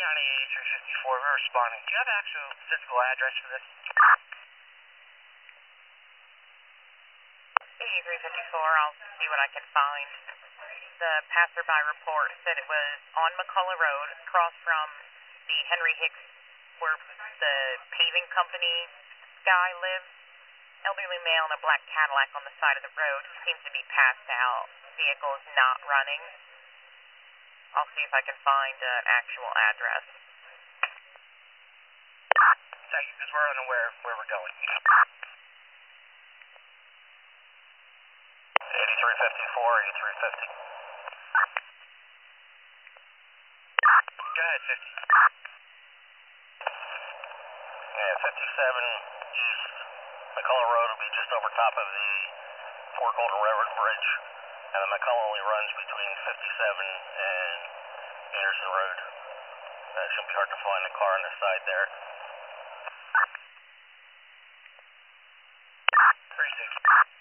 County 8354, we're responding. Do you have actual physical address for this? 8354, I'll see what I can find. The passerby report said it was on McCullough Road, across from the Henry Hicks, where the paving company guy lives. Elderly male in a black Cadillac on the side of the road, seems to be passed out. Vehicle is not running. I'll see if I can find an actual address. Thank you, because we're unaware of where we're going. 8354, 8350. Go ahead, 50. Yeah, 57 East McCullough Road will be just over top of the Fort Golden Railroad Bridge, and the McCullough only runs between 57 and Anderson Road. It shouldn't be hard to find the car on the side there. 36.